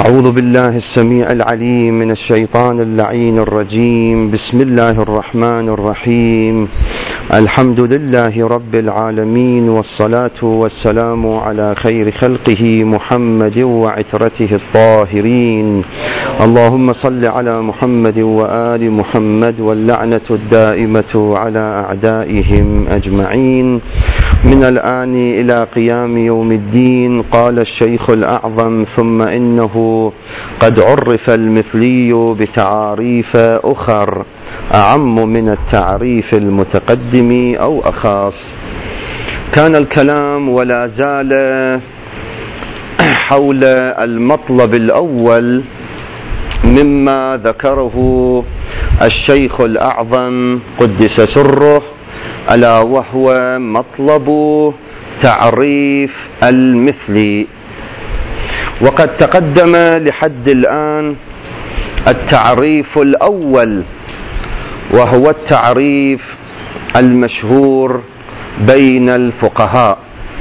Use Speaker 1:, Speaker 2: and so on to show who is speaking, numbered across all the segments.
Speaker 1: أعوذ بالله السميع العليم من الشيطان اللعين الرجيم. بسم الله الرحمن الرحيم. الحمد لله رب العالمين، والصلاة والسلام على خير خلقه محمد وعترته الطاهرين. اللهم صل على محمد وآل محمد، واللعنة الدائمة على أعدائهم أجمعين من الآن إلى قيام يوم الدين. قال الشيخ الأعظم: ثم إنه قد عرف المثلي بتعاريف أخر أعم من التعريف المتقدم أو أخص. كان الكلام ولا زال حول المطلب الأول مما ذكره الشيخ الأعظم قدس سره، ألا وهو مطلب تعريف المثل. وقد تقدم لحد الآن التعريف الأول، وهو التعريف المشهور بين الفقهاء،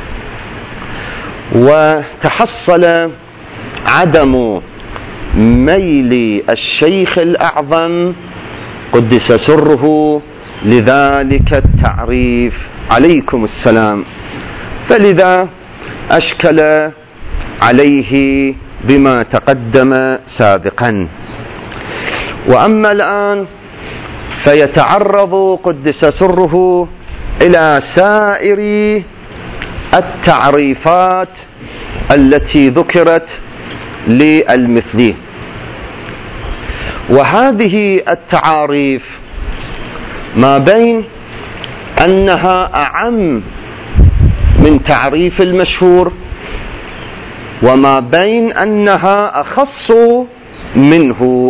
Speaker 1: وتحصل عدم ميل الشيخ الأعظم قدس سره لذلك التعريف عليكم السلام، فلذا أشكل عليه بما تقدم سابقا. وأما الآن فيتعرض قدس سره إلى سائر التعريفات التي ذكرت للمثلي. وهذه التعاريف ما بين أنها أعم من تعريف المشهور، وما بين أنها أخص منه.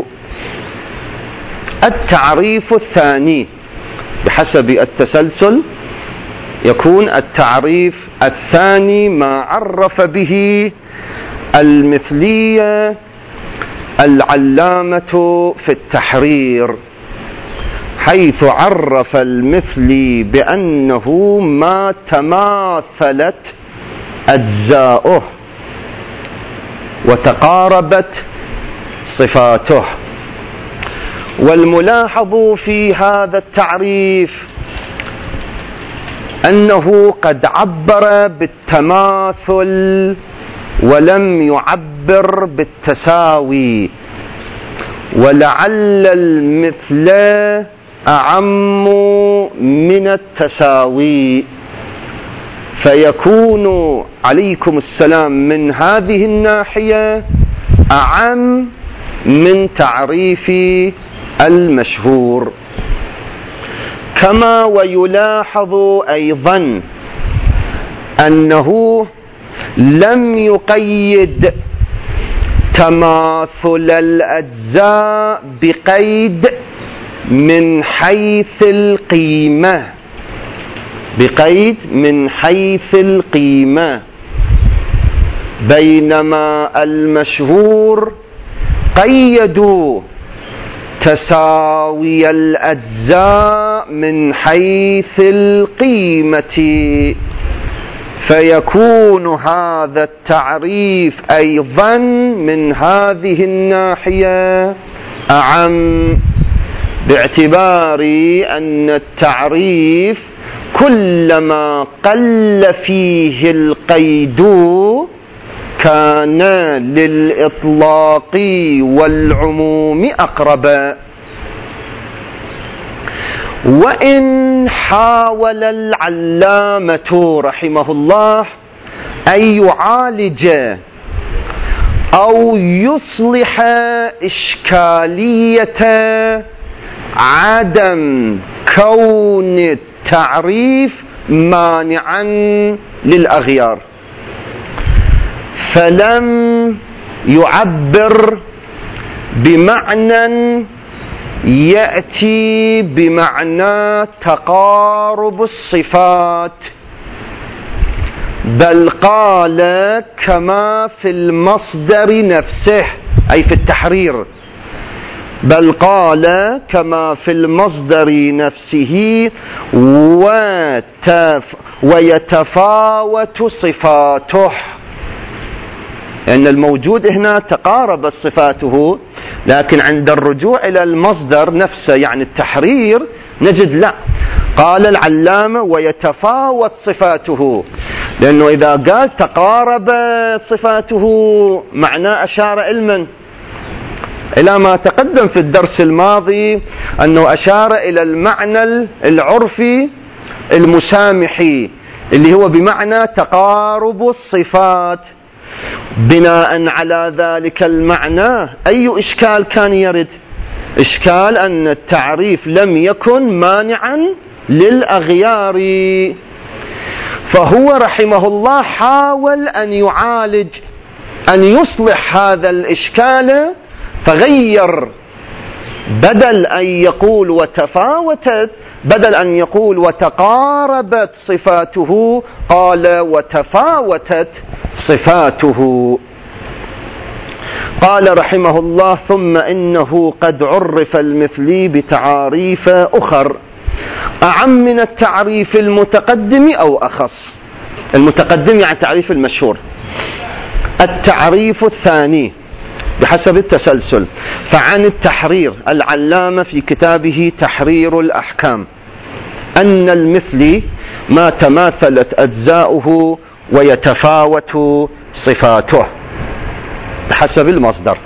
Speaker 1: التعريف الثاني بحسب التسلسل يكون التعريف الثاني ما عرف به المثلية العلامة في التحرير، حيث عرف المثلي بأنه ما تماثلت أجزاؤه وتقاربت صفاته. والملاحظ في هذا التعريف أنه قد عبر بالتماثل ولم يعبر بالتساوي، ولعل المثل أعم من التساوي، فيكون عليكم السلام من هذه الناحية أعم من تعريف المشهور. كما ويلاحظ أيضا أنه لم يقيد تماثل الأجزاء بقيد من حيث القيمة، بقيد من حيث القيمة، بينما المشهور قيدوا تساوي الأجزاء من حيث القيمة. فيكون هذا التعريف أيضا من هذه الناحية أعم، باعتبار أن التعريف كلما قل فيه القيد كان للإطلاق والعموم أقرب. وإن حاول العلامة رحمه الله أن يعالج أو يصلح إشكالية عدم كون التعريف مانعا للأغيار، فلم يعبر بمعنى يأتي بمعنى تقارب الصفات، بل قال كما في المصدر نفسه أي في التحرير، بل قال كما في المصدر نفسه ويتفاوت صفاته. لأن الموجود هنا تقاربت صفاته، لكن عند الرجوع إلى المصدر نفسه يعني التحرير نجد لا، قال العلامة ويتفاوت صفاته، لأنه إذا قال تقاربت صفاته معناه أشار إلى ما تقدم في الدرس الماضي، أنه أشار إلى المعنى العرفي المسامحي اللي هو بمعنى تقارب الصفات. بناء على ذلك المعنى أي إشكال كان يرد؟ إشكال أن التعريف لم يكن مانعا للأغيار، فهو رحمه الله حاول أن يعالج أن يصلح هذا الإشكال، فغير، بدل أن يقول وتفاوتت، بدل أن يقول وتقاربت صفاته قال وتفاوتت صفاته. قال رحمه الله ثم إنه قد عرف المثلي بتعاريف أخر أعم من التعريف المتقدم أو أخص. المتقدم يعني التعريف المشهور. التعريف الثاني بحسب التسلسل، فعن التحرير العلامة في كتابه تحرير الأحكام أن المثلي ما تماثلت أجزاؤه ويتفاوت صفاته بحسب المصدر.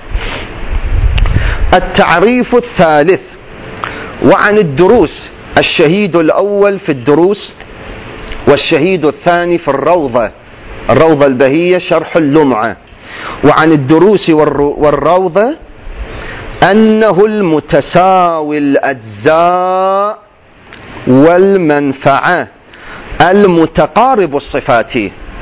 Speaker 1: التعريف الثالث وعن الدروس، الشهيد الأول في الدروس والشهيد الثاني في الروضة البهية شرح اللمعة. وعن الدروس والروضة أنه المتساوي الأجزاء والمنفعة المتقارب الصفات.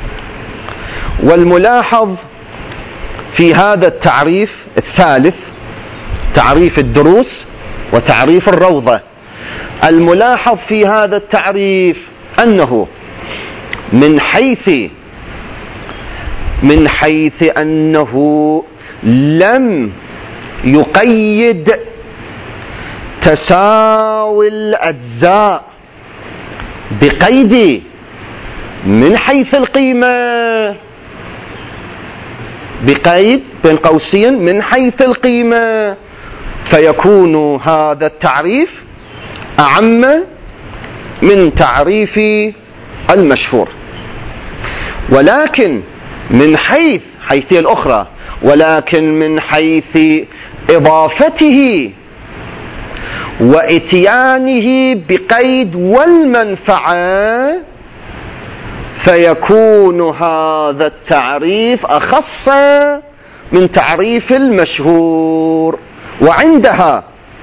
Speaker 1: والملاحظ في هذا التعريف الثالث، تعريف الدروس وتعريف الروضة، الملاحظ في هذا التعريف أنه من حيث أنه لم يقيد تساوي الأجزاء بقيد من حيث القيمة، بقيد بين قوسين من حيث القيمة، فيكون هذا التعريف أعم من تعريف المشهور. ولكن من حيث الأخرى، ولكن من حيث إضافته وإتيانه بقيد والمنفعة فيكون هذا التعريف أخص من تعريف المشهور. وعندها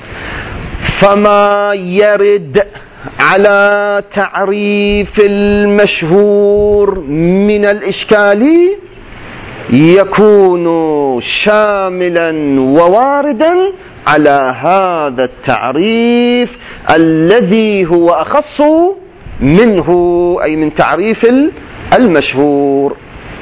Speaker 1: فما يرد على تعريف المشهور من الإشكال يكون شاملا وواردا على هذا التعريف الذي هو أخص منه، أي من تعريف المشهور.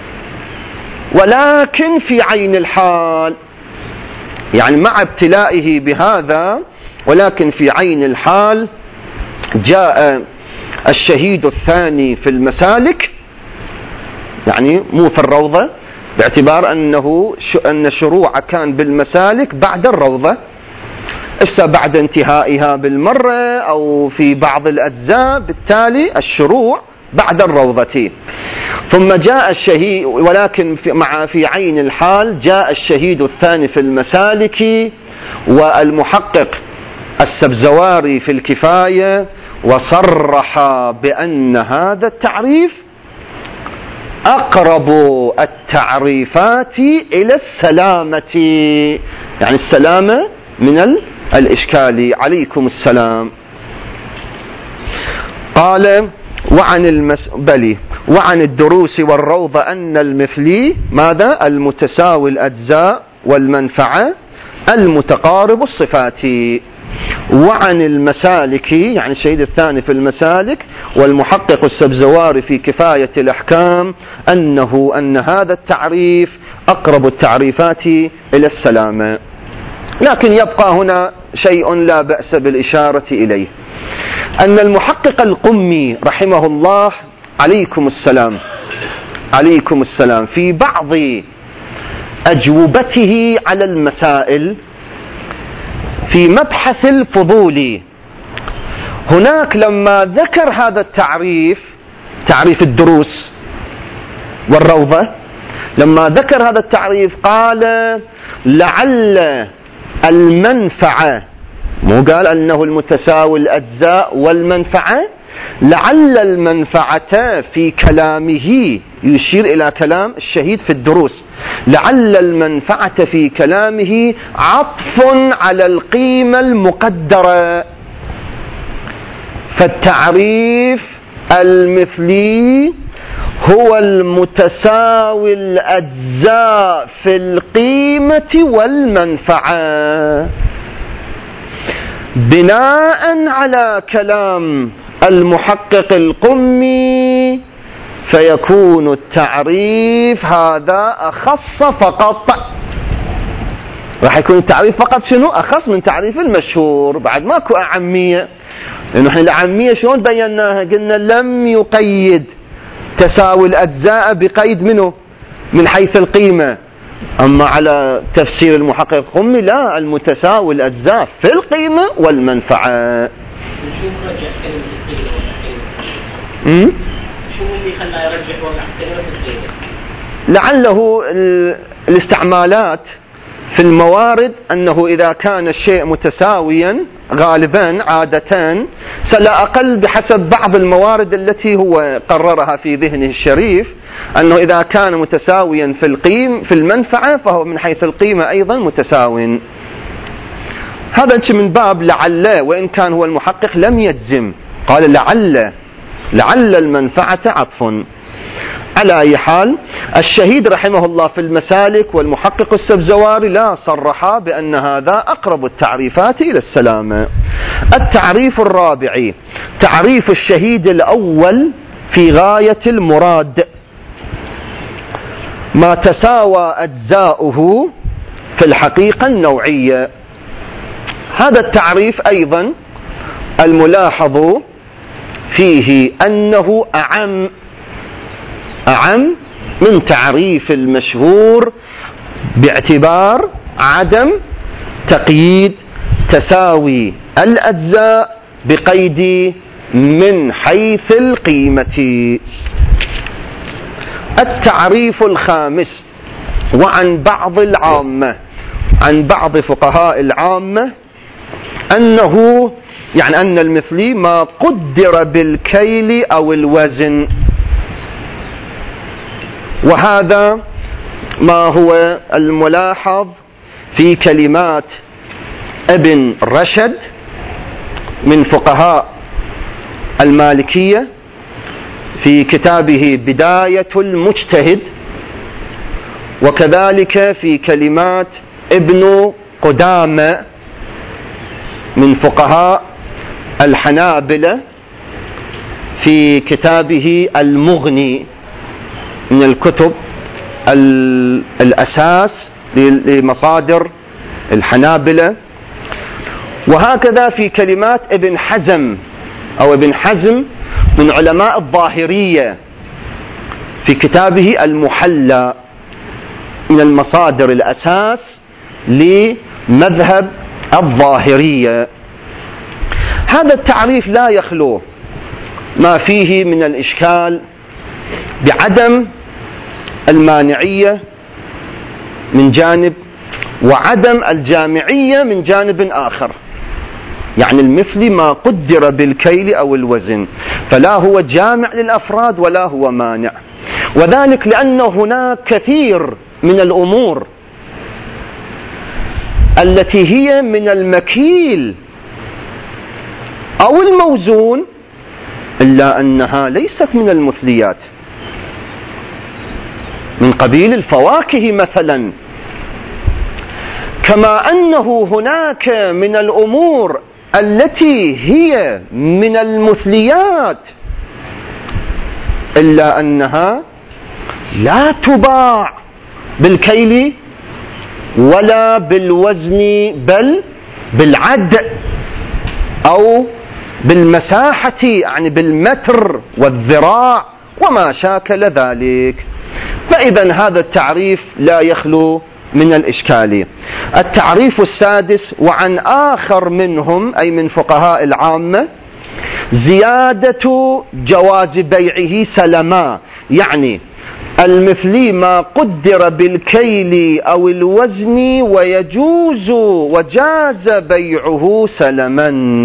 Speaker 1: ولكن في عين الحال، يعني مع ابتلائه بهذا، ولكن في عين الحال جاء الشهيد الثاني في المسالك، يعني مو في الروضة، باعتبار أن شروع كان بالمسالك بعد الروضة، بعد انتهائها بالمرة أو في بعض الأجزاء، بالتالي الشروع بعد الروضة. ثم جاء الشهيد، ولكن في عين الحال جاء الشهيد الثاني في المسالك والمحقق السبزواري في الكفاية، وصرح بأن هذا التعريف أقرب التعريفات إلى السلامة، يعني السلامة من الإشكال. عليكم السلام. قال وعن الدروس والروضة أن المثلي ماذا؟ المتساوي الأجزاء والمنفعة المتقارب الصفات. وعن المسالك، يعني الشهيد الثاني في المسالك والمحقق السبزواري في كفاية الأحكام، أن هذا التعريف أقرب التعريفات إلى السلامة. لكن يبقى هنا شيء لا بأس بالإشارة إليه، أن المحقق القمي رحمه الله عليكم السلام في بعض أجوبته على المسائل في مبحث الفضول. هناك لما ذكر هذا التعريف، تعريف الدروس والروضة، لما ذكر هذا التعريف قال لعل المنفعة، مو قال أنه المتساوي الأجزاء والمنفعة، لعل المنفعة في كلامه يشير إلى كلام الشهيد في الدروس، لعل المنفعة في كلامه عطف على القيمة المقدرة. فالتعريف المثلي هو المتساوي الأجزاء في القيمة والمنفعة. بناء على كلام المحقق القمي فيكون التعريف هذا أخص فقط، راح يكون التعريف فقط شنو؟ أخص من تعريف المشهور، بعد ماكو أعمية. لأنه احنا الأعمية شلون بيناها؟ قلنا لم يقيد تساوي الأجزاء بقيد منه من حيث القيمة، أما على تفسير المحقق القمي لا، المتساوي الأجزاء في القيمة والمنفعة.
Speaker 2: شنو اللي خلاه يرجح وضع كلمة القيمة؟
Speaker 1: لعله الاستعمالات في الموارد، أنه إذا كان الشيء متساويا غالبا عادة سلا أقل بحسب بعض الموارد التي هو قررها في ذهنه الشريف، أنه إذا كان متساويا في المنفعة فهو من حيث القيمة أيضا متساو. هذا من باب لعل، وإن كان هو المحقق لم يجزم، قال لعل المنفعة عطف. على أي حال الشهيد رحمه الله في المسالك والمحقق السبزواري لا صرحا بأن هذا أقرب التعريفات إلى السلامة. التعريف الرابع تعريف الشهيد الأول في غاية المراد: ما تساوى أجزاؤه في الحقيقة النوعية. هذا التعريف أيضا الملاحظ فيه أنه أعم من تعريف المشهور، باعتبار عدم تقييد تساوي الأجزاء بقيد من حيث القيمة. التعريف الخامس وعن بعض العامة، عن بعض فقهاء العامة، أنه يعني أن المثلي ما قدر بالكيل أو الوزن، وهذا ما هو الملاحظ في كلمات ابن رشد من فقهاء المالكية في كتابه بداية المجتهد، وكذلك في كلمات ابن قدامة من فقهاء الحنابلة في كتابه المغني من الكتب الأساس لمصادر الحنابلة، وهكذا في كلمات ابن حزم أو ابن حزم من علماء الظاهرية في كتابه المحلى من المصادر الأساس لمذهب الظاهرية. هذا التعريف لا يخلو ما فيه من الإشكال بعدم المانعية من جانب وعدم الجامعية من جانب آخر. يعني المثلي ما قدر بالكيل أو الوزن، فلا هو جامع للأفراد ولا هو مانع، وذلك لأن هناك كثير من الأمور التي هي من المكيل أو الموزون إلا أنها ليست من المثليات، من قبيل الفواكه مثلا، كما أنه هناك من الأمور التي هي من المثليات إلا أنها لا تباع بالكيل ولا بالوزن بل بالعد أو بالمساحة، يعني بالمتر والذراع وما شاكل ذلك. فإذا هذا التعريف لا يخلو من الإشكال. التعريف السادس: وعن آخر منهم أي من فقهاء العامة زيادة جواز بيعه سلما، يعني المثلي ما قدر بالكيل أو الوزن وجاز بيعه سلما.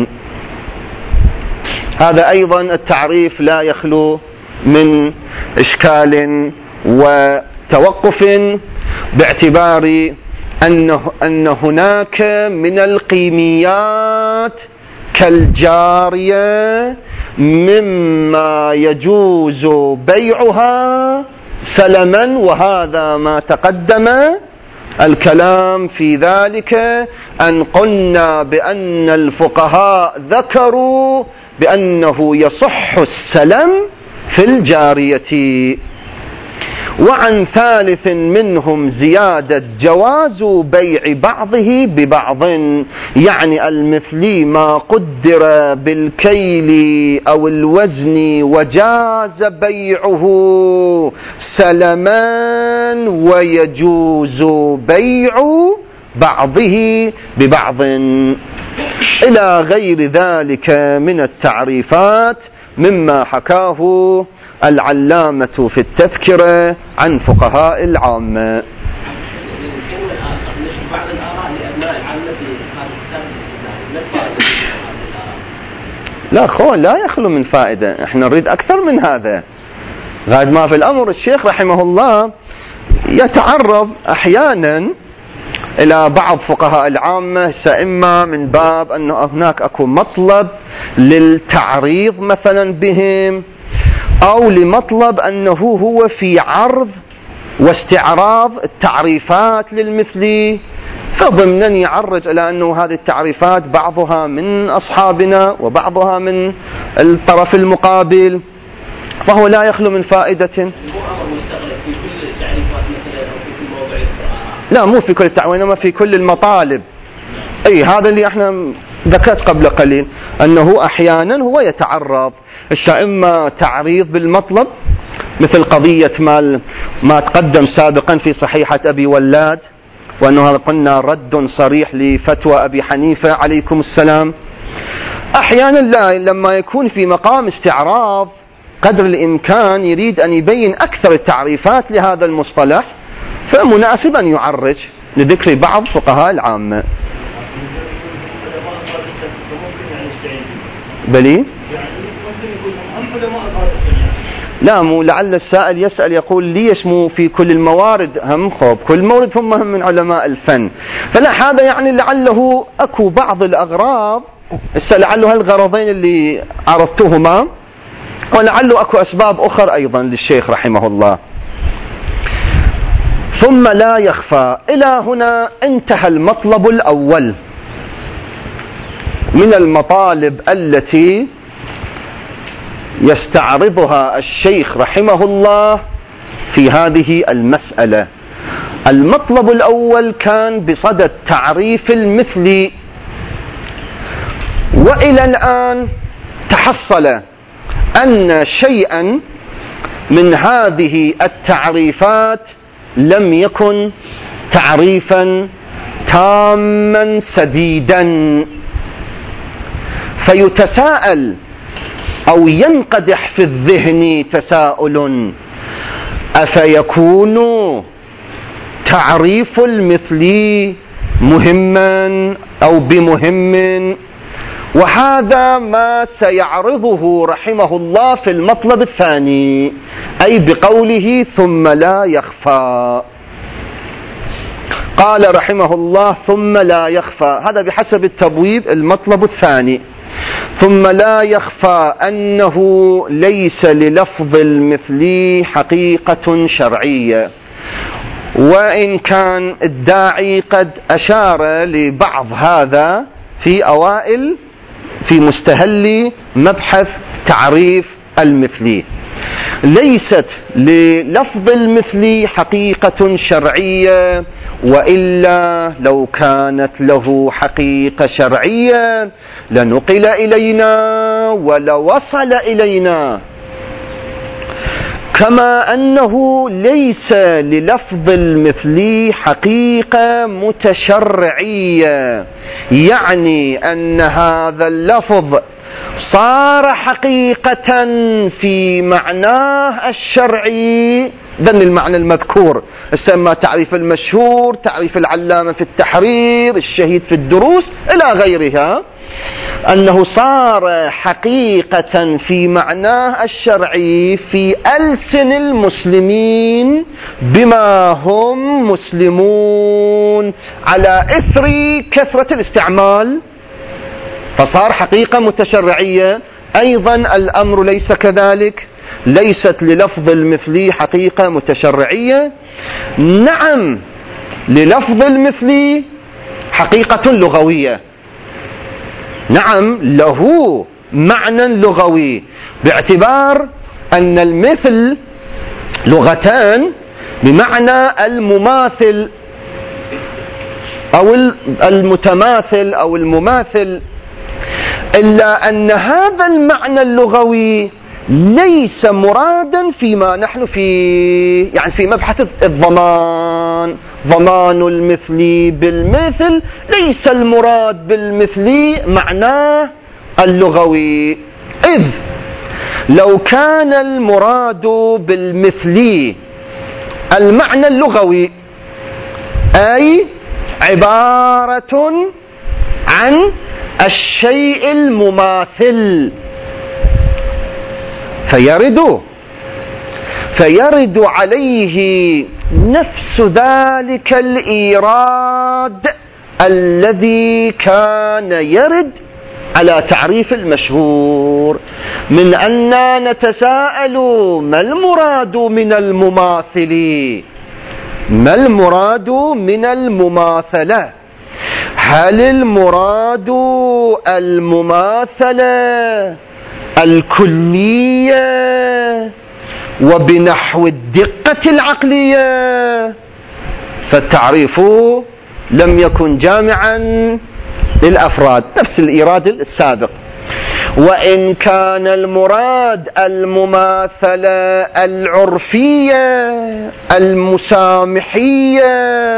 Speaker 1: هذا أيضا التعريف لا يخلو من إشكال وتوقف، باعتبار أن هناك من القيميات كالجارية مما يجوز بيعها سلما، وهذا ما تقدم الكلام في ذلك، أن قلنا بأن الفقهاء ذكروا بأنه يصح السلم في الجارية. وعن ثالث منهم زيادة جواز بيع بعضه ببعض، يعني المثلي ما قدر بالكيل أو الوزن وجاز بيعه سلما ويجوز بيع بعضه ببعض، إلى غير ذلك من التعريفات مما حكاه العلامة في التذكرة عن فقهاء العامة. لا يخلو من فائدة، احنا نريد أكثر من هذا. غاية ما في الأمر الشيخ رحمه الله يتعرض أحيانا إلى بعض فقهاء العامة، إما من باب أنه هناك أكو مطلب للتعريض مثلا بهم، أو لمطلب أنه هو في عرض واستعراض التعريفات للمثلي، فضمنا يعرج إلى أنه هذه التعريفات بعضها من أصحابنا وبعضها من الطرف المقابل، فهو لا يخلو من فائدة. لا، مو في كل التعويل، إنما في كل المطالب. أي هذا اللي احنا ذكرت قبل قليل، أنه أحيانا هو يتعرض إما تعريض بالمطلب، مثل قضية ما تقدم سابقا في صحيحة أبي ولاد، وأنه هذا قلنا رد صريح لفتوى أبي حنيفة عليكم السلام. أحيانا لا، لما يكون في مقام استعراض قدر الإمكان يريد أن يبين أكثر التعريفات لهذا المصطلح، فمناسب أن يعرج لذكر بعض فقهاء العامة. بلي؟ لا، مو لعل السائل يسأل يقول ليش مو في كل الموارد هم؟ كل مورد هم من علماء الفن، فلا، هذا يعني لعله أكو بعض الأغراض، لعله هالغرضين اللي عرضتهما، ولعله أكو أسباب أخرى أيضا للشيخ رحمه الله. ثم لا يخفى، إلى هنا انتهى المطلب الأول من المطالب التي يستعرضها الشيخ رحمه الله في هذه المسألة. المطلب الأول كان بصدد تعريف المثل، وإلى الآن تحصل أن شيئا من هذه التعريفات لم يكن تعريفا تاما سديدا، فيتساءل أو ينقدح في الذهن تساؤل: أفيكون تعريف المثل مهما أو بمهم؟ وهذا ما سيعرضه رحمه الله في المطلب الثاني، أي بقوله ثم لا يخفى. قال رحمه الله ثم لا يخفى، هذا بحسب التبويب المطلب الثاني. ثم لا يخفى أنه ليس للفظ المثل حقيقة شرعية، وإن كان الداعي قد أشار لبعض هذا في مستهل مبحث تعريف المثل. ليست للفظ المثل حقيقة شرعية، وإلا لو كانت له حقيقة شرعية لنقل إلينا ولوصل إلينا، كما أنه ليس للفظ المثلي حقيقة متشرعية، يعني أن هذا اللفظ صار حقيقة في معناه الشرعي ضمن المعنى المذكور، يسمى تعريف المشهور، تعريف العلامة في التحرير، الشهيد في الدروس إلى غيرها، أنه صار حقيقة في معناه الشرعي في ألسن المسلمين بما هم مسلمون على إثر كثرة الاستعمال، فصار حقيقة متشرعية. أيضا الأمر ليس كذلك، ليست للفظ المثلي حقيقة متشرعية. نعم، للفظ المثلي حقيقة لغوية، نعم له معنى لغوي، باعتبار أن المثل لغتان بمعنى المماثل أو المتماثل أو المماثل، إلا أن هذا المعنى اللغوي ليس مرادا فيما نحن فيه، يعني في مبحث الضمان، ضمان المثلي بالمثل ليس المراد بالمثلي معناه اللغوي. إذ لو كان المراد بالمثلي المعنى اللغوي، أي عبارة عن الشيء المماثل، فيرد عليه نفس ذلك الإيراد الذي كان يرد على تعريف المشهور، من أننا نتساءل ما المراد من المماثل، ما المراد من المماثلة؟ هل المراد المماثلة الكلية وبنحو الدقة العقلية؟ فالتعريف لم يكن جامعا للأفراد، نفس الإيراد السابق. وإن كان المراد المماثلة العرفية المسامحية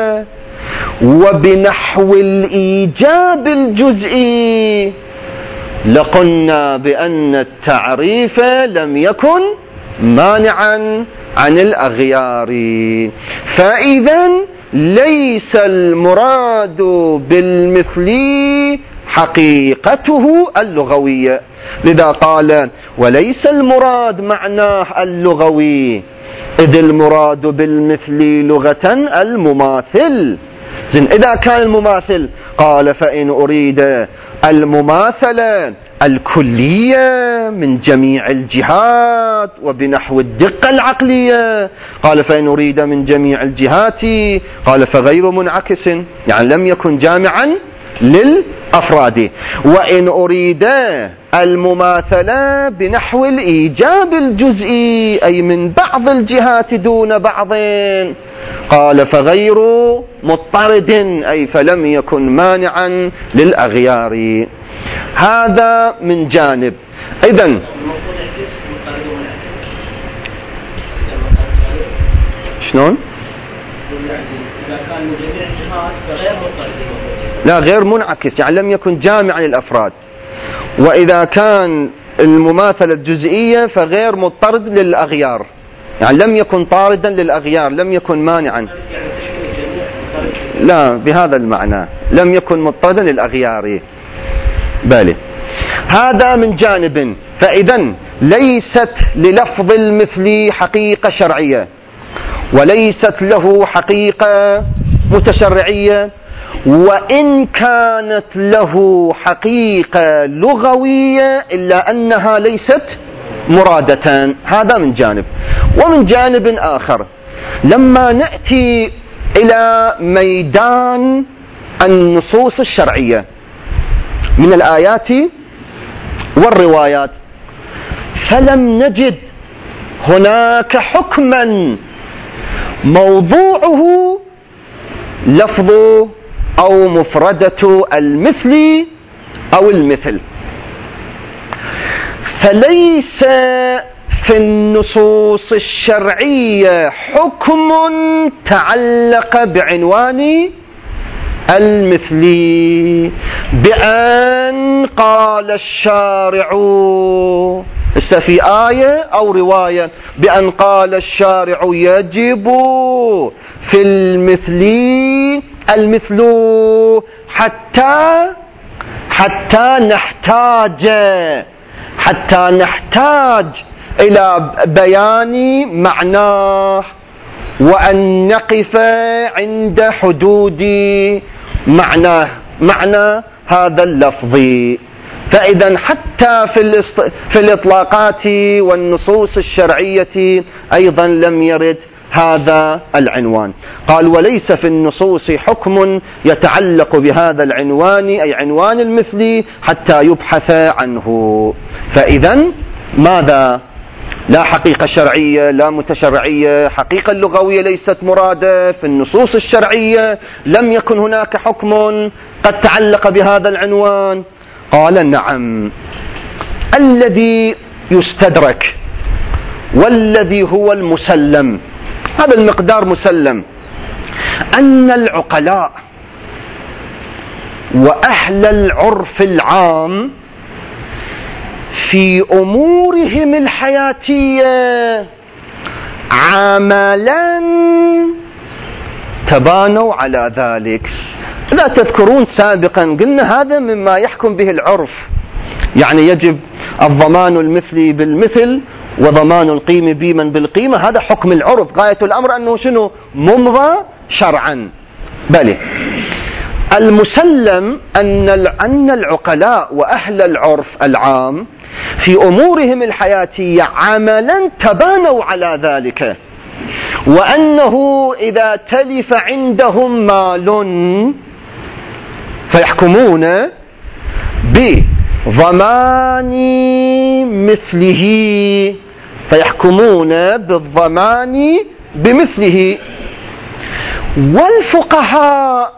Speaker 1: وبنحو الإيجاب الجزئي، لقلنا بأن التعريف لم يكن مانعا عن الأغيار. فإذا ليس المراد بالمثلي حقيقته اللغوية، لذا قال وليس المراد معناه اللغوي، إذ المراد بالمثل لغة المماثل. إذا كان المماثل قال فإن أريد المماثلة الكلية من جميع الجهات وبنحو الدقة العقلية، قال فإن أريد من جميع الجهات قال فغير منعكس، يعني لم يكن جامعا للأفراد. وإن أريد المماثلة بنحو الإيجاب الجزئي، أي من بعض الجهات دون بعض، قال فغير مضطرد، أي فلم يكن مانعا للأغيار. هذا من جانب. إذن شلون؟ لا، غير منعكس، يعني لم يكن جامعا للأفراد. وإذا كان المماثلة الجزئية فغير مضطرد للأغيار، يعني لم يكن طاردا للأغيار، لم يكن مانعا، لا بهذا المعنى، لم يكن مضطردا للأغيار. بالي هذا من جانب. فإذا ليست للفظ المثل حقيقة شرعية، وليست له حقيقة متشرعية، وإن كانت له حقيقة لغوية إلا أنها ليست مرادة. هذا من جانب. ومن جانب آخر، لما نأتي إلى ميدان النصوص الشرعية من الآيات والروايات، فلم نجد هناك حكما موضوعه لفظ أو مفردة المثل أو المثل، في النصوص الشرعية حكم تعلق بعنوان المثلي بأن قال الشارع، في آية أو رواية، بأن قال الشارع يجب في المثلي المثل حتى نحتاج إلى بيان معناه، وأن نقف عند حدود معنى هذا اللفظ. فإذا حتى في الإطلاقات والنصوص الشرعية أيضا لم يرد هذا العنوان. قال وليس في النصوص حكم يتعلق بهذا العنوان أي عنوان المثل حتى يبحث عنه. فإذا ماذا؟ لا حقيقة شرعية لا متشرعية، حقيقة اللغوية ليست مرادة، في النصوص الشرعية لم يكن هناك حكم قد تعلق بهذا العنوان. قال نعم، الذي يستدرك والذي هو المسلم، هذا المقدار مسلم، أن العقلاء وأهل العرف العام في أمورهم الحياتية عملا تبانوا على ذلك. إذا تذكرون سابقا قلنا هذا مما يحكم به العرف، يعني يجب الضمان المثلي بالمثل وضمان القيمة بمن بالقيمة، هذا حكم العرف، غاية الأمر أنه شنو؟ ممضى شرعا. بل المسلم أن العقلاء وأهل العرف العام في أمورهم الحياتية عملا تبانوا على ذلك، وأنه إذا تلف عندهم مال فيحكمون بضمان مثله، فيحكمون بالضمان بمثله. والفقهاء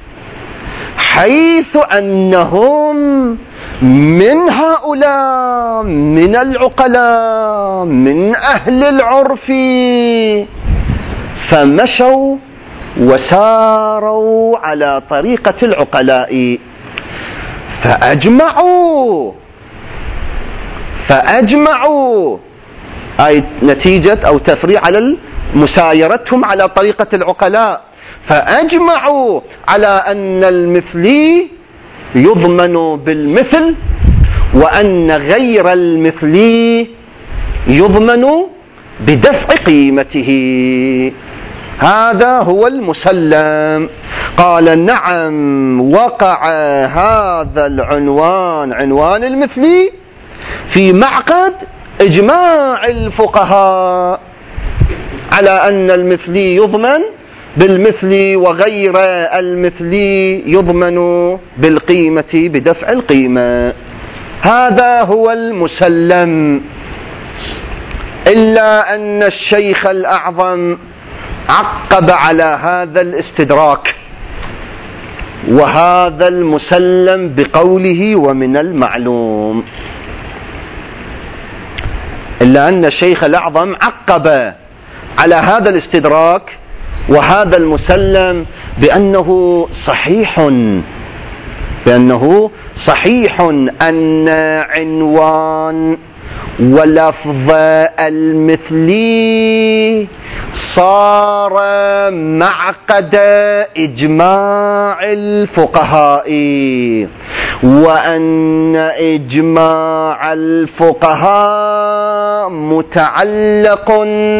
Speaker 1: حيث أنهم من هؤلاء من العقلاء من أهل العرف فمشوا وساروا على طريقة العقلاء، فأجمعوا أي نتيجة أو تفريع على مسايرتهم على طريقة العقلاء، فأجمعوا على أن المثلي يضمن بالمثل، وأن غير المثلي يضمن بدفع قيمته. هذا هو المسلم. قال نعم، وقع هذا العنوان عنوان المثلي في معقد إجماع الفقهاء على أن المثلي يضمن بالمثل وغير المثلي يضمن بالقيمة بدفع القيمة. هذا هو المسلم. إلا أن الشيخ الأعظم عقب على هذا الاستدراك وهذا المسلم بقوله ومن المعلوم. إلا أن الشيخ الأعظم عقب على هذا الاستدراك وهذا المسلم بأنه صحيح أن عنوان ولفظ المثلي صار معقد إجماع الفقهاء، وأن إجماع الفقهاء متعلق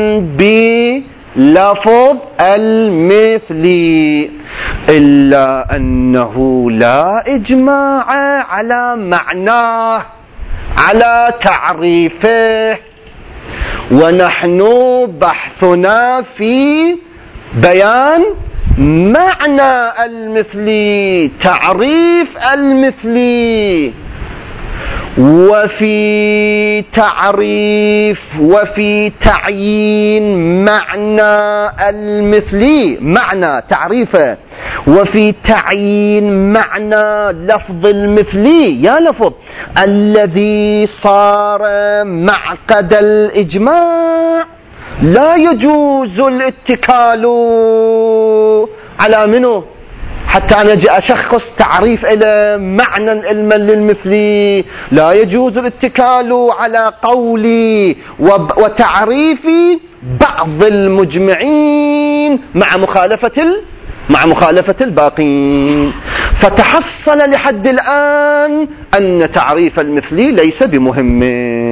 Speaker 1: بلفظ المثلي، إلا أنه لا إجماع على معناه على تعريفه، ونحن بحثنا في بيان معنى المثلي، تعريف المثلي، وفي تعريف وفي تعيين معنى المثلي، معنى تعريفه، وفي تعيين معنى لفظ المثلي، يا لفظ الذي صار معقد الإجماع، لا يجوز الاتكال على منه حتى أنا أجي أشخص تعريف إلى معنى علما للمثلي، لا يجوز الاتكال على قولي وتعريفي بعض المجمعين مع مخالفة الباقين. فتحصل لحد الآن أن تعريف المثلي ليس بمهم،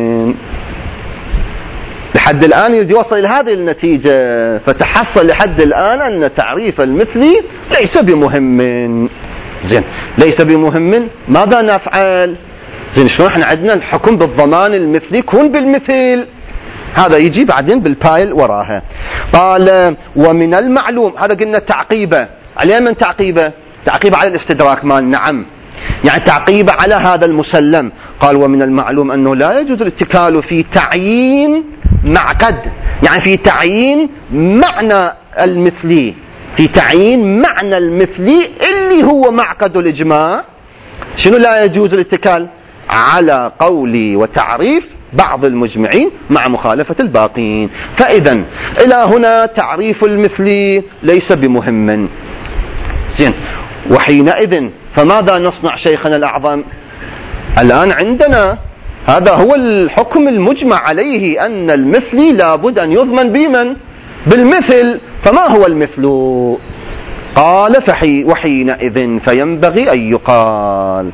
Speaker 1: لحد الآن يريد يوصل إلى هذه النتيجة. فتحصل لحد الآن أن تعريف المثلي ليس بمهم. زين، ليس بمهم، ماذا نفعل؟ زين، شلون احنا عندنا الحكم بالضمان المثلي يكون بالمثل، هذا يجي بعدين بالبايل وراها. قال ومن المعلوم، هذا قلنا تعقيبه على من تعقيبه على الاستدراك مال، نعم، يعني تعقيبه على هذا المسلم. قال ومن المعلوم أنه لا يجوز الاتكال في تعيين معقد، يعني في تعيين معنى المثلي، في تعيين معنى المثلي اللي هو معقد الإجماع. شنو لا يجوز الاتكال؟ على قولي وتعريف بعض المجمعين مع مخالفة الباقين. فإذا إلى هنا تعريف المثلي ليس بمهم. زين، وحينئذ فماذا نصنع شيخنا الأعظم؟ الآن عندنا هذا هو الحكم المجمع عليه، أن المثلي لابد أن يضمن بمن؟ بالمثل. فما هو المثل؟ قال وحينئذ فينبغي أن يقال،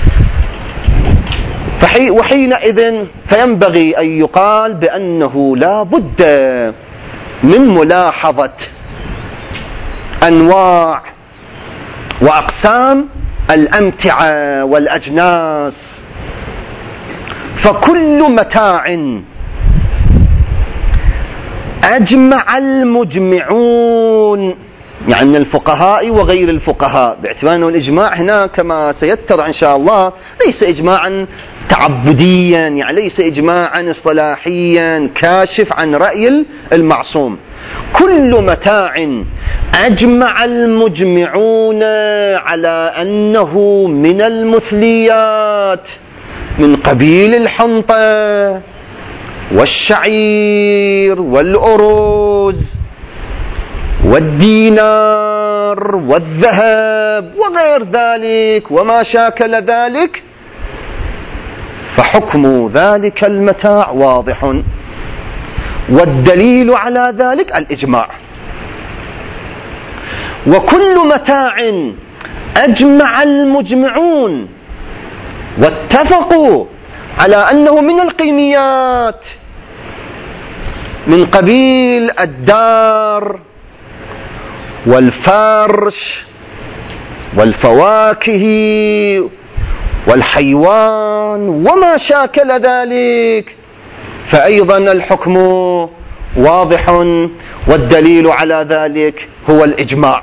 Speaker 1: وحينئذ فينبغي أن يقال بأنه لا بد من ملاحظة أنواع وأقسام الأمتعة والأجناس. فكل متاع أجمع المجمعون، يعني الفقهاء وغير الفقهاء، باعتبار أن الإجماع هنا كما سيتضح إن شاء الله ليس إجماعا تعبديا، يعني ليس إجماعا اصطلاحيا كاشف عن رأي المعصوم. كل متاع أجمع المجمعون على أنه من المثليات من قبيل الحنطة والشعير والأرز والدينار والذهب وغير ذلك وما شاكل ذلك، فحكم ذلك المتاع واضح، والدليل على ذلك الإجماع. وكل متاع أجمع المجمعون واتفقوا على أنه من القيميات من قبيل الدار والفرش والفواكه والحيوان وما شاكل ذلك، فأيضا الحكم واضح، والدليل على ذلك هو الإجماع.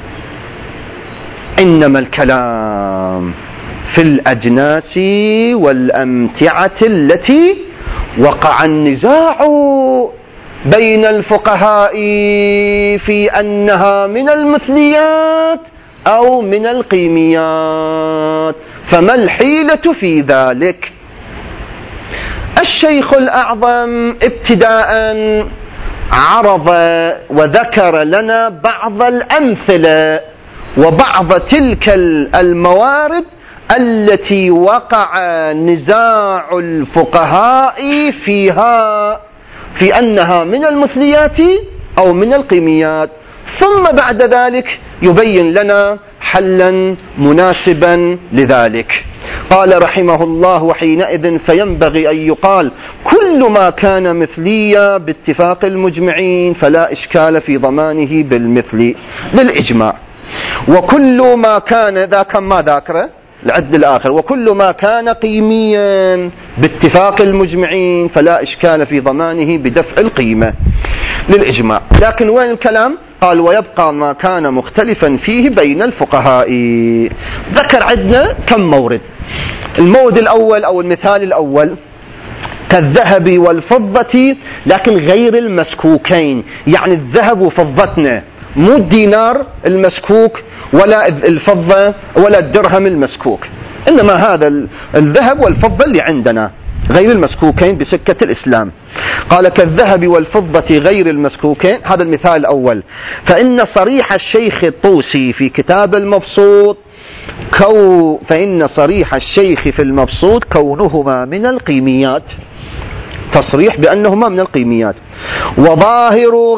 Speaker 1: إنما الكلام في الأجناس والأمتعة التي وقع النزاع بين الفقهاء في أنها من المثليات أو من القيميات، فما الحيلة في ذلك؟ الشيخ الأعظم ابتداء عرض وذكر لنا بعض الأمثلة وبعض تلك الموارد التي وقع نزاع الفقهاء فيها في أنها من المثليات أو من القيميات، ثم بعد ذلك يبين لنا حلا مناسبا لذلك. قال رحمه الله وحينئذ فينبغي أن يقال كل ما كان مثليا باتفاق المجمعين فلا إشكال في ضمانه بالمثل للإجماع، وكل ما كان ذاك ما ذاكره العد الآخر، وكل ما كان قيميا باتفاق المجمعين فلا إشكال في ضمانه بدفع القيمة للإجماع. لكن وين الكلام؟ قال ويبقى ما كان مختلفا فيه بين الفقهاء. ذكر عندنا كم مورد. الموضع الأول أو المثال الأول كالذهب والفضة لكن غير المسكوكين، يعني الذهب وفضتنا، مو الدينار المسكوك ولا الفضة ولا الدرهم المسكوك، إنما هذا الذهب والفضة اللي عندنا غير المسكوكين بسكة الإسلام. قال كالذهب والفضة غير المسكوكين، هذا المثال الأول. فإن صريح الشيخ الطوسي في كتاب المبسوط فإن صريح الشيخ في المبسوط كونهما من القيميات، تصريح بأنهما من القيميات. وظاهر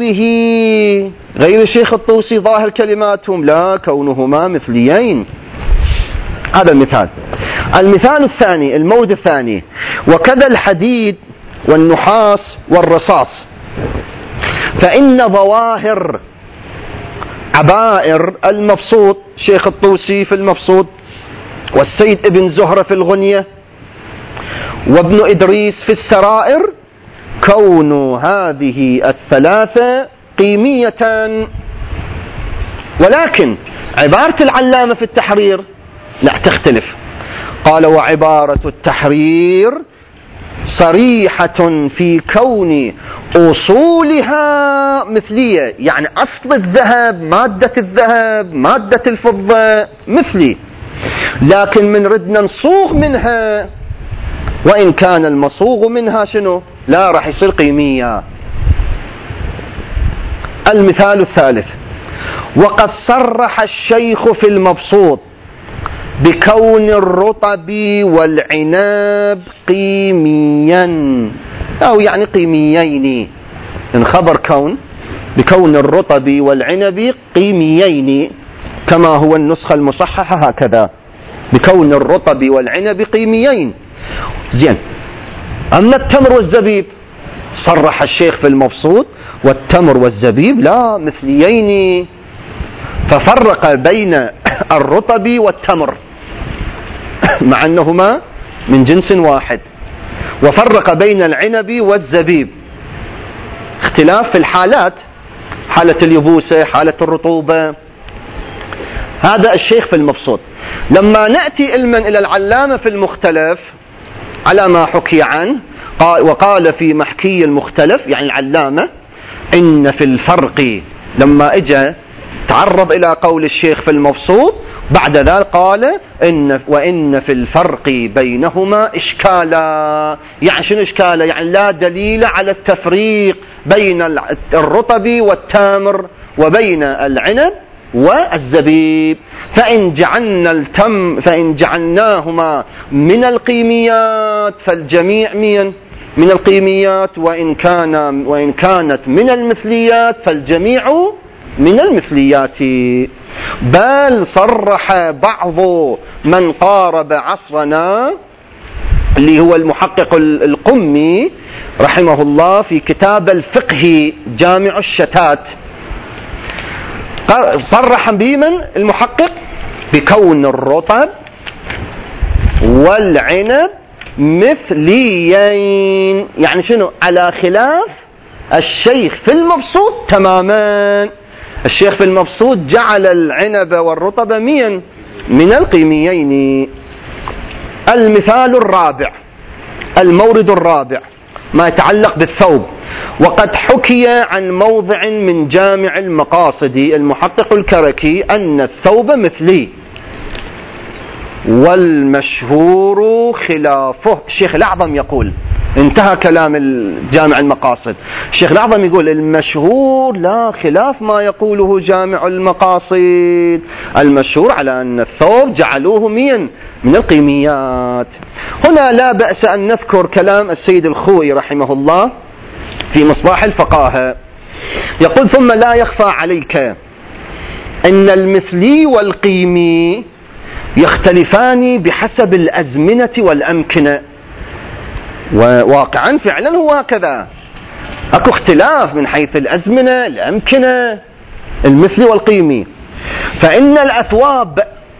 Speaker 1: غير الشيخ الطوسي ظاهر كلماتهم لا كونهما مثليين. هذا المثال. المثال الثاني، الموضع الثاني، وكذا الحديد والنحاس والرصاص، فإن ظواهر عبائر المبسوط شيخ الطوسي في المبسوط، والسيد ابن زهرة في الغنية، وابن إدريس في السرائر، كون هذه الثلاثة قيمية. ولكن عبارة العلامة في التحرير لا تختلف. قال وعبارة التحرير صريحة في كون أصولها مثلية، يعني أصل الذهب، مادة الذهب، مادة الفضة مثلي، لكن من ردنا نصوغ منها، وإن كان المصوغ منها شنو؟ لا راح يصير قيمية. المثال الثالث، وقد صرح الشيخ في المبسوط بكون الرطب والعناب قيميا، أو يعني قيميين، إن خبر كون بكون الرطب والعنب قيميين، كما هو النسخة المصححة هكذا، بكون الرطب والعنب قيميين. زين. أما التمر والزبيب صرح الشيخ في المبسوط والتمر والزبيب لا مثليين، ففرق بين الرطب والتمر مع أنهما من جنس واحد، وفرق بين العنب والزبيب، اختلاف في الحالات، حالة اليبوسة، حالة الرطوبة. هذا الشيخ في المبسوط. لما نأتي علما إلى العلامة في المختلف على ما حكي عنه، وقال في محكي المختلف، يعني العلامة، إن في الفرق، لما إجا تعرض إلى قول الشيخ في المبسوط بعد ذلك قال وإن في الفرق بينهما إشكالا. يعني شنو إشكالا؟ يعني لا دليل على التفريق بين الرطب والتمر وبين العنب والزبيب، فإن جعلناهما من القيميات فالجميع من القيميات، وإن كانت من المثليات فالجميع من المثليات. بل صرح بعض من قارب عصرنا اللي هو المحقق القمي رحمه الله في كتاب الفقه جامع الشتات، صرح بمن المحقق بكون الرطب والعنب مثليين، يعني شنو؟ على خلاف الشيخ في المبسوط تماما. الشيخ في المبسوط جعل العنب والرطب من القيميين. المثال الرابع، المورد الرابع، ما يتعلق بالثوب. وقد حكي عن موضع من جامع المقاصد المحقق الكركي أن الثوب مثلي، والمشهور خلافه. الشيخ الأعظم يقول، انتهى كلام الجامع المقاصد، الشيخ الأعظم يقول المشهور لا خلاف ما يقوله جامع المقاصد، المشهور على أن الثوب جعلوه من القيميات. هنا لا بأس أن نذكر كلام السيد الخوئي رحمه الله في مصباح الفقاهة، يقول ثم لا يخفى عليك أن المثلي والقيمي يختلفان بحسب الأزمنة والأمكنة، وواقعا فعلا هو هكذا، اكو اختلاف من حيث الأزمنة الأمكنة المثلي والقيمي. فإن الأثواب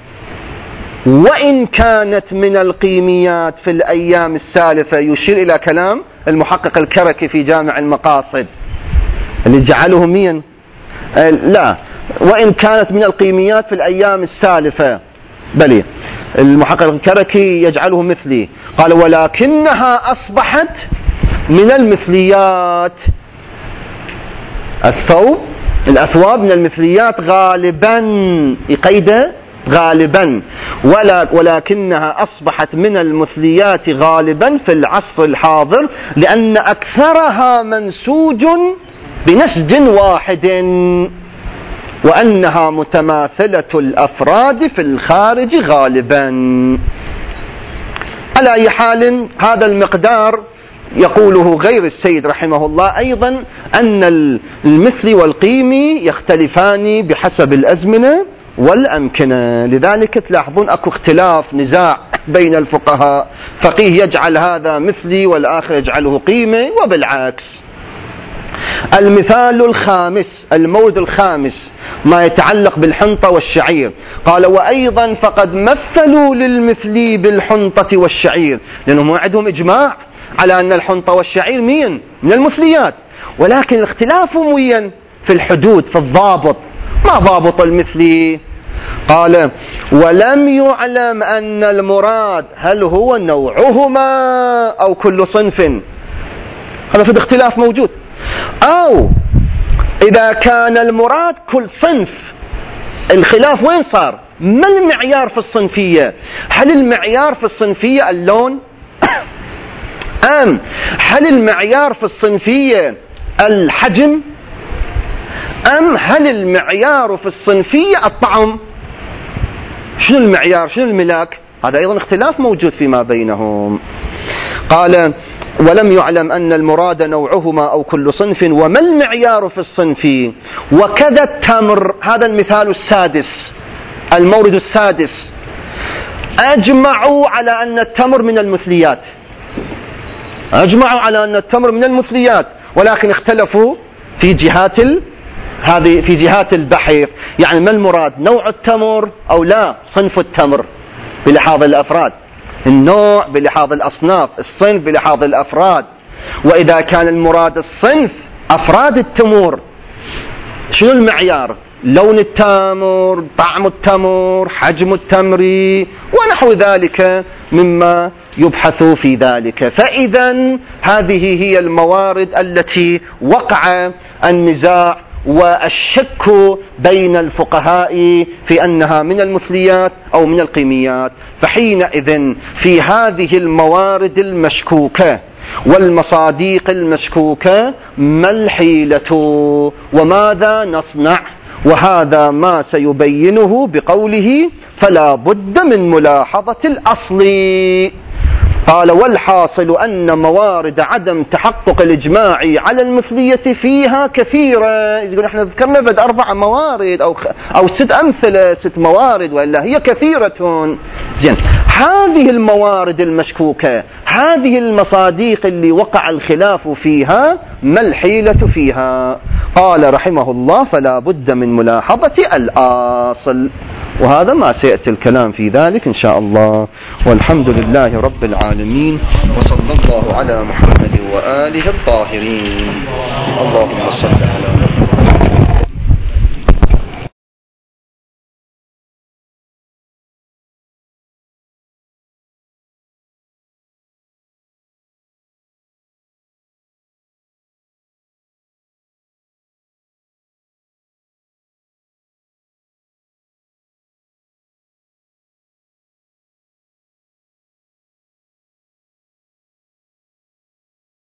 Speaker 1: وإن كانت من القيميات في الأيام السالفة، يشير إلى كلام المحقق الكركي في جامع المقاصد اللي جعلهم لا، وإن كانت من القيميات في الأيام السالفة بلي المحقق الكركي يجعله مثلي، قال ولكنها أصبحت من المثليات. الأثواب من المثليات غالبا، يقيده غالبا، ولكنها أصبحت من المثليات غالبا في العصر الحاضر لأن أكثرها منسوج بنسج واحد، وأنها متماثلة الأفراد في الخارج غالبا. على أي حال هذا المقدار يقوله غير السيد رحمه الله أيضا أن المثل والقيمي يختلفان بحسب الأزمنة والأمكنة، لذلك تلاحظون أكو اختلاف نزاع بين الفقهاء، فقيه يجعل هذا مثلي والآخر يجعله قيمة وبالعكس. المثال الخامس، المورد الخامس، ما يتعلق بالحنطة والشعير. قال وأيضا فقد مثلوا للمثلي بالحنطة والشعير، لأنهم عندهم إجماع على أن الحنطة والشعير من المثليات، ولكن الاختلاف وين؟ في الحدود، في الضابط. ما ضابط المثلي؟ قال ولم يعلم أن المراد هل هو نوعهما أو كل صنف، هذا في اختلاف موجود، أو إذا كان المراد كل صنف. الخلاف وين صار؟ ما المعيار في الصنفية؟ هل المعيار في الصنفية اللون؟ أم هل المعيار في الصنفية الحجم؟ أم هل المعيار في الصنفية الطعم؟ شنو المعيار؟ شنو الملاك؟ هذا أيضا اختلاف موجود فيما بينهم. قال ولم يعلم أن المراد نوعهما أو كل صنف، وما المعيار في الصنف؟ وكذا التمر. هذا المثال السادس، المورد السادس. أجمعوا على أن التمر من المثليات، أجمعوا على أن التمر من المثليات، ولكن اختلفوا في جهات في جهات البحث. يعني ما المراد؟ نوع التمر أو لا صنف التمر بلحاظ الأفراد، النوع بلحاظ الأصناف، الصنف بلحاظ الأفراد. وإذا كان المراد الصنف أفراد التمور، شنو المعيار؟ لون التمر، طعم التمر، حجم التمر ونحو ذلك مما يبحث في ذلك. فإذا هذه هي الموارد التي وقع النزاع والشك بين الفقهاء في أنها من المثليات أو من القيميات. فحينئذ في هذه الموارد المشكوكة والمصاديق المشكوكة ما الحيلة وماذا نصنع؟ وهذا ما سيبينه بقوله فلا بد من ملاحظة الأصل. قال والحاصل أن موارد عدم تحقق الإجماع على المثلية فيها كثيرة. يقول احنا ذكرنا بعد 4 موارد أو 6 أمثلة، 6 موارد، وإلا هي كثيرة. زين، هذه الموارد المشكوكة، هذه المصاديق اللي وقع الخلاف فيها، ما الحيلة فيها؟ قال رحمه الله فلا بد من ملاحظة الأصل، وهذا ما سيأتي الكلام في ذلك إن شاء الله. والحمد لله رب العالمين، وصلى الله على محمد وآله الطاهرين. اللهم صل